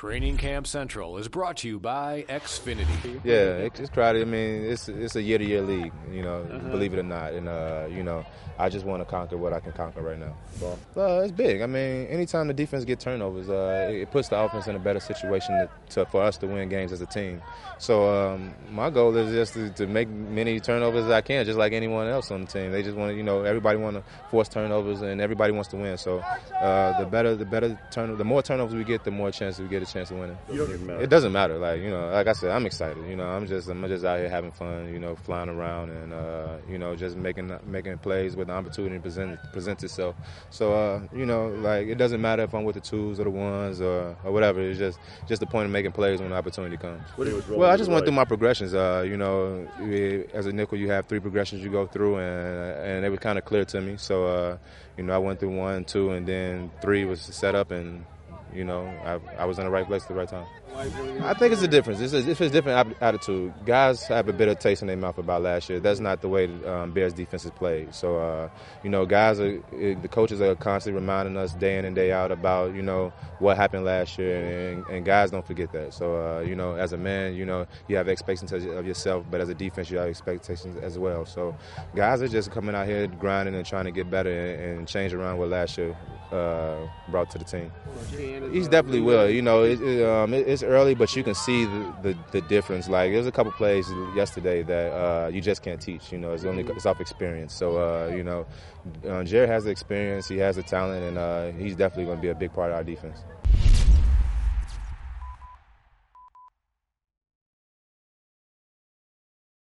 Training Camp Central is brought to you by Xfinity. Yeah, it's crowded. I mean, it's a year-to-year league, believe it or not. And, I just want to conquer what I can conquer right now. It's big. I mean, anytime the defense gets turnovers, it puts the offense in a better situation for us to win games as a team. So my goal is just to make many turnovers as I can, just like anyone else on the team. They just want to, everybody want to force turnovers, and everybody wants to win. So the more turnovers we get, the more chance we get a chance of winning. It doesn't matter. Like I said, I'm excited. I'm just out here having fun, flying around and just making plays with the opportunity presents itself. So it doesn't matter if I'm with the twos or the ones or whatever. It's just the point of making plays when the opportunity comes. Well, I just went through my progressions. As a nickel, you have 3 progressions you go through, and it was kind of clear to me. So I went through 1, 2, and then 3 was set up, and I was in the right place at the right time. I think it's a difference. It's a different attitude. Guys have a bitter taste in their mouth about last year. That's not the way Bears defense is played. So, the coaches are constantly reminding us day in and day out about, what happened last year, and guys don't forget that. So, as a man, you have expectations of yourself, but as a defense, you have expectations as well. So, guys are just coming out here grinding and trying to get better and change around what last year brought to the team. He's definitely will. It's early, but you can see the difference. Like, there's a couple plays yesterday that you just can't teach. It's off experience. So, Jared has the experience, he has the talent, and he's definitely going to be a big part of our defense.